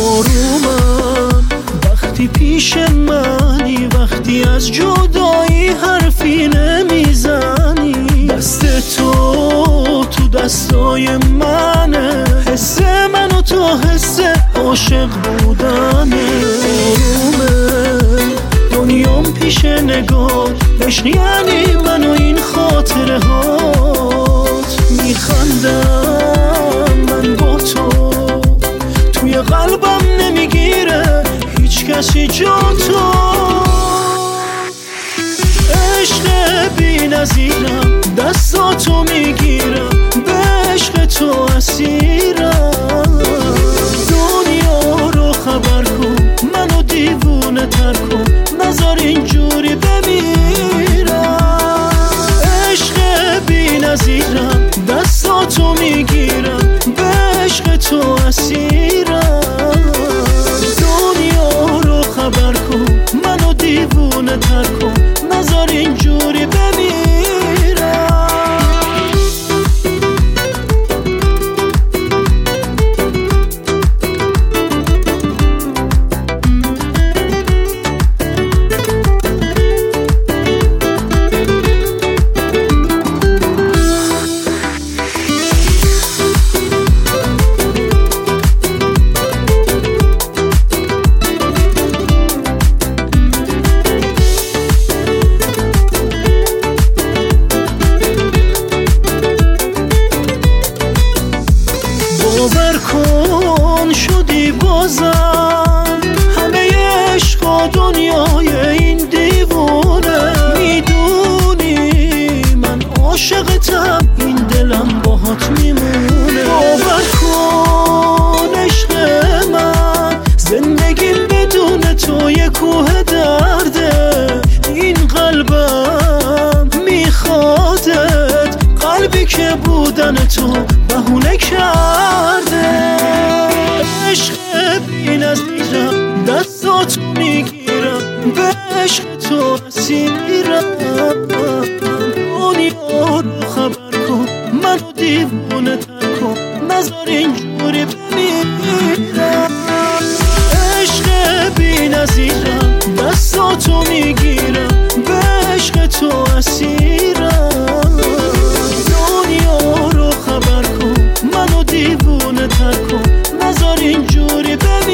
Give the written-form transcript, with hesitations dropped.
آرومم وقتی پیش منی، وقتی از جدایی حرفی نمیزنی. دست تو دستای منه، حس منو تو حس عاشق بودنه. آرومه دنیام پیش نگاه، عشق یعنی من و این خاطره هات. میخندم من با تو، توی قلبم نمیگیره هیچ کسی جا تو. عشق بی نظیرم، دستاتو میگیرم، به عشق تو اسیرم. دنیا رو خبر کن، منو دیوونه تر کن، نذار اینجوری بمیرم. عشق بی نظیرم، دستاتو میگیرم، به عشق تو اسیرم. دنیا رو خبر کن، منو دیوونه تر کن، نذار اینجوری بمیرم. باور کن شدی بازم همه عشق دنیای این دیوونه. میدونی من عاشقتم، این دلم باهات میمونه. باور کن عشق من، زندگیم بدون تو یه کوه درده. این قلبم میخوادت، قلبی که بودن تو بهونه کرده. عشق بی نظیرم، دستاتو میگیرم، به عشق تو اسیرم. دنیا رو خبر کن، منو دیوونه تر کن، نذار اینجوری بمیرم. عشق بی نظیرم، دستاتو میگیرم، به عشق تو اسیرم. دنیا رو خبر کن، منو دیوونه تر کن، نذار اینجوری بمیرم.